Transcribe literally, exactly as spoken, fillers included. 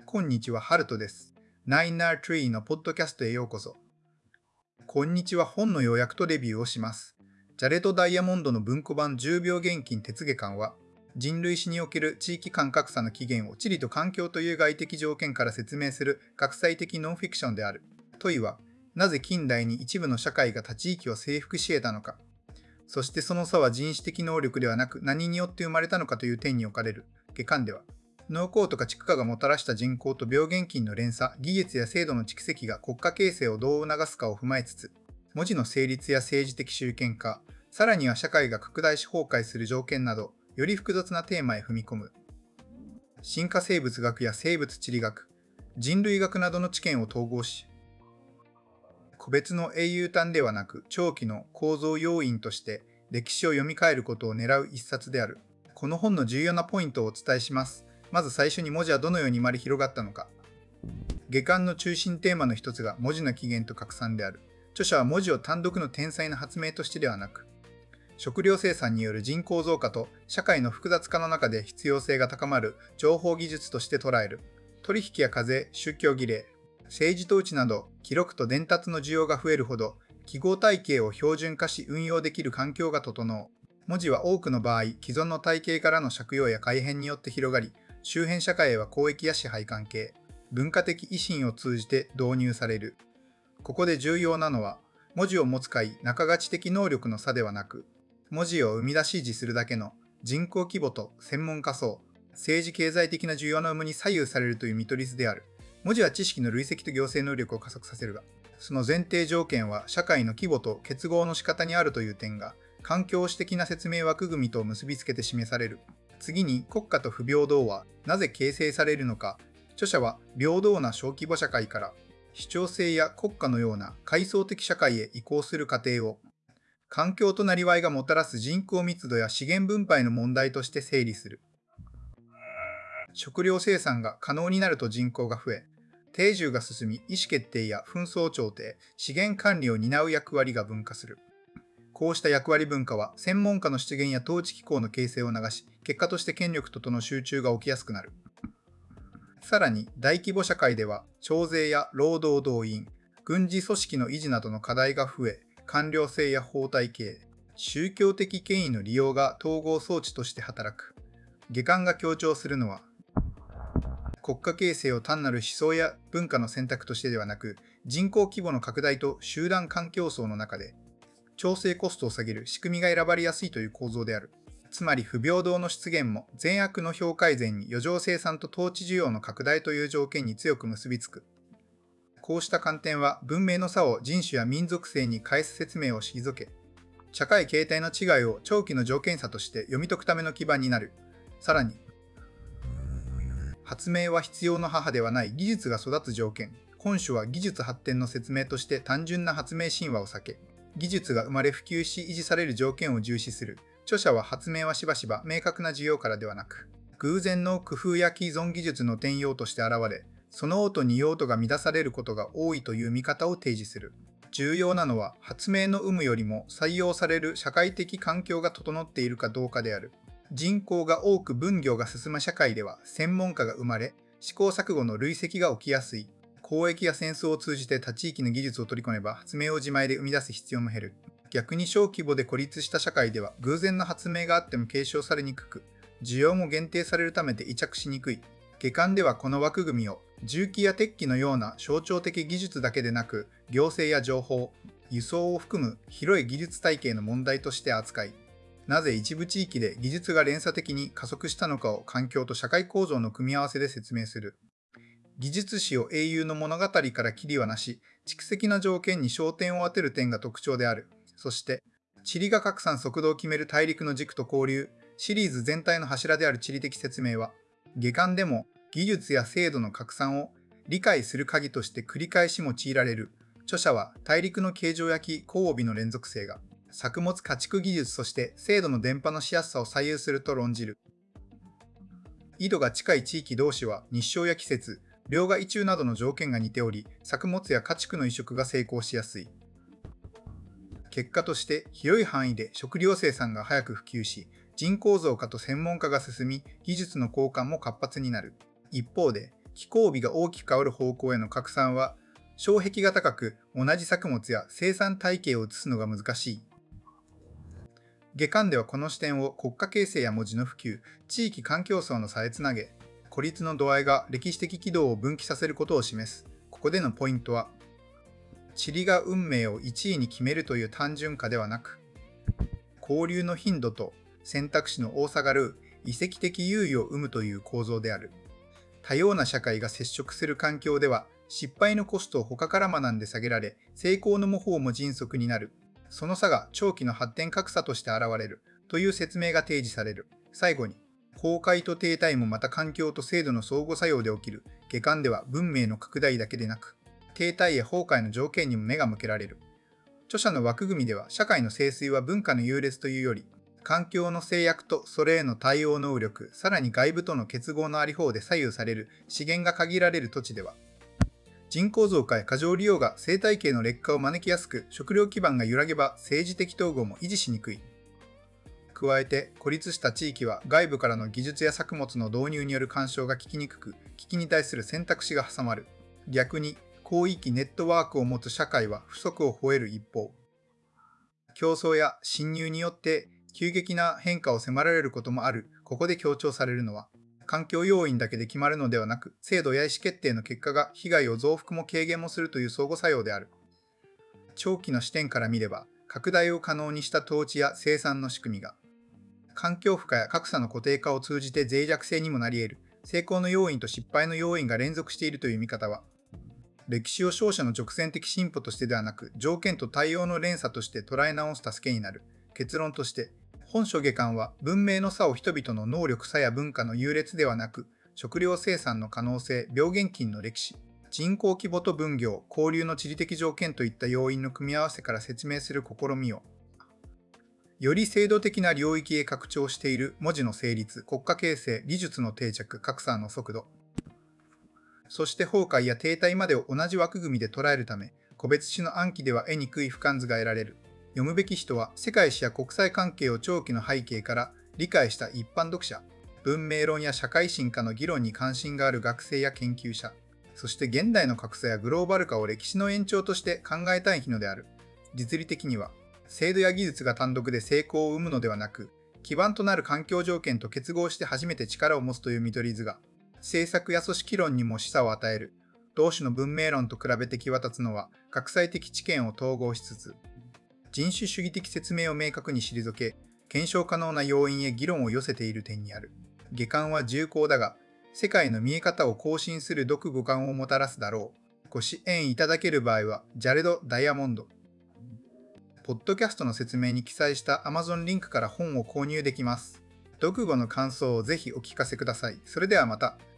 こんにちは、ハルトです。ナインアールトリーのポッドキャストへようこそ。こんにちは、本の要約とレビューをします。ジャレド・ダイヤモンドの文庫版じゅうびょう現金鉄下巻は、人類史における地域間格差の起源を地理と環境という外的条件から説明する学際的ノンフィクションである。問いは、なぜ近代に一部の社会が他地域を征服し得たのか。そしてその差は人種的能力ではなく何によって生まれたのかという点に置かれる。下巻では、農耕とか畜化がもたらした人口と病原菌の連鎖、技術や制度の蓄積が国家形成をどう促すかを踏まえつつ、文字の成立や政治的集権化、さらには社会が拡大し崩壊する条件など、より複雑なテーマへ踏み込む。進化生物学や生物地理学、人類学などの知見を統合し、個別の英雄譚ではなく長期の構造要因として歴史を読み替えることを狙う一冊である。この本の重要なポイントをお伝えします。まず最初に文字はどのように生まれ広がったのか。下巻の中心テーマの一つが文字の起源と拡散である。著者は文字を単独の天才な発明としてではなく、食料生産による人口増加と社会の複雑化の中で必要性が高まる情報技術として捉える。取引や課税、宗教儀礼、政治統治など記録と伝達の需要が増えるほど記号体系を標準化し運用できる環境が整う。文字は多くの場合、既存の体系からの借用や改変によって広がり、周辺社会へは交易や支配関係、文化的維新を通じて導入される。ここで重要なのは、文字を持つ解、中価値的能力の差ではなく、文字を生み出し維持するだけの人口規模と専門家層、政治経済的な需要の有無に左右されるという見取り図である。文字は知識の累積と行政能力を加速させるが、その前提条件は社会の規模と結合の仕方にあるという点が、環境史的な説明枠組みと結びつけて示される。次に国家と不平等はなぜ形成されるのか。著者は平等な小規模社会から主張制や国家のような階層的社会へ移行する過程を環境となりわいがもたらす人口密度や資源分配の問題として整理する。食料生産が可能になると人口が増え、定住が進み意思決定や紛争調停、資源管理を担う役割が分化する。こうした役割分化は専門家の出現や統治機構の形成を流し、結果として権力ととの集中が起きやすくなる。さらに大規模社会では徴税や労働動員、軍事組織の維持などの課題が増え、官僚制や法体系、宗教的権威の利用が統合装置として働く。下巻が強調するのは、国家形成を単なる思想や文化の選択としてではなく、人口規模の拡大と集団環境層の中で、調整コストを下げる仕組みが選ばれやすいという構造である。つまり不平等の出現も善悪の評改善に余剰生産と統治需要の拡大という条件に強く結びつく。こうした観点は文明の差を人種や民族性に返す説明を退け、社会形態の違いを長期の条件差として読み解くための基盤になる。さらに、発明は必要の母ではない技術が育つ条件。本書は技術発展の説明として単純な発明神話を避け、技術が生まれ普及し維持される条件を重視する。著者は発明はしばしば明確な需要からではなく、偶然の工夫や既存技術の転用として現れ、その用途に用途が乱されることが多いという見方を提示する。重要なのは発明の有無よりも採用される社会的環境が整っているかどうかである。人口が多く分業が進む社会では専門家が生まれ、試行錯誤の累積が起きやすい。交易や戦争を通じて他地域の技術を取り込めば発明を自前で生み出す必要も減る。逆に小規模で孤立した社会では偶然の発明があっても継承されにくく、需要も限定されるためで癒着しにくい。下巻ではこの枠組みを重機や鉄器のような象徴的技術だけでなく、行政や情報、輸送を含む広い技術体系の問題として扱い、なぜ一部地域で技術が連鎖的に加速したのかを環境と社会構造の組み合わせで説明する。技術史を英雄の物語から切り離し、蓄積な条件に焦点を当てる点が特徴である。そして、地理が拡散速度を決める大陸の軸と交流、シリーズ全体の柱である地理的説明は、下巻でも技術や制度の拡散を理解する鍵として繰り返し用いられる。著者は大陸の形状焼き交尾の連続性が、作物家畜技術として制度の伝播のしやすさを左右すると論じる。緯度が近い地域同士は日照や季節、量が異中などの条件が似ており、作物や家畜の移植が成功しやすい。結果として広い範囲で食料生産が早く普及し、人口増加と専門化が進み、技術の交換も活発になる。一方で、 気候美が大きく変わる方向への拡散は、障壁が高く同じ作物や生産体系を移すのが難しい。下巻ではこの視点を国家形成や文字の普及、地域環境層の差へつなげ、孤立の度合いが歴史的軌道を分岐させることを示す。ここでのポイントは、地理が運命をいちいに決めるという単純化ではなく、交流の頻度と選択肢の多さがる遺跡的優位を生むという構造である。多様な社会が接触する環境では、失敗のコストを他から学んで下げられ、成功の模倣も迅速になる。その差が長期の発展格差として現れるという説明が提示される。最後に、崩壊と停滞もまた環境と制度の相互作用で起きる。下巻では文明の拡大だけでなく、停滞や崩壊の条件にも目が向けられる。著者の枠組みでは、社会の盛衰は文化の優劣というより、環境の制約とそれへの対応能力、さらに外部との結合のあり方で左右される資源が限られる土地では、人口増加や過剰利用が生態系の劣化を招きやすく、食料基盤が揺らげば政治的統合も維持しにくい。加えて、孤立した地域は外部からの技術や作物の導入による干渉が効きにくく、危機に対する選択肢が挟まる。逆に、広域ネットワークを持つ社会は不足を吠える一方、競争や侵入によって急激な変化を迫られることもある。ここで強調されるのは、環境要因だけで決まるのではなく、制度や意思決定の結果が被害を増幅も軽減もするという相互作用である。長期の視点から見れば、拡大を可能にした統治や生産の仕組みが、環境負荷や格差の固定化を通じて脆弱性にもなり得る。成功の要因と失敗の要因が連続しているという見方は、歴史を勝者の直線的進歩としてではなく、条件と対応の連鎖として捉え直す助けになる。結論として、本書下巻は文明の差を人々の能力差や文化の優劣ではなく、食料生産の可能性、病原菌の歴史、人口規模と分業、交流の地理的条件といった要因の組み合わせから説明する試みを、より制度的な領域へ拡張している文字の成立、国家形成、技術の定着、拡散の速度、そして崩壊や停滞までを同じ枠組みで捉えるため、個別種の暗記では得にくい俯瞰図が得られる。読むべき人は世界史や国際関係を長期の背景から理解した一般読者、文明論や社会進化の議論に関心がある学生や研究者、そして現代の格差やグローバル化を歴史の延長として考えたいのである。実利的には、制度や技術が単独で成功を生むのではなく、基盤となる環境条件と結合して初めて力を持つという見取り図が、政策や組織論にも示唆を与える。同種の文明論と比べて際立つのは、国際的知見を統合しつつ、人種主義的説明を明確に退け、検証可能な要因へ議論を寄せている点にある。下巻は重厚だが、世界の見え方を更新する読五感をもたらすだろう。ご支援いただける場合は、ジャレド・ダイヤモンド。ポッドキャストの説明に記載した Amazon リンクから本を購入できます。読後の感想をぜひお聞かせください。それではまた。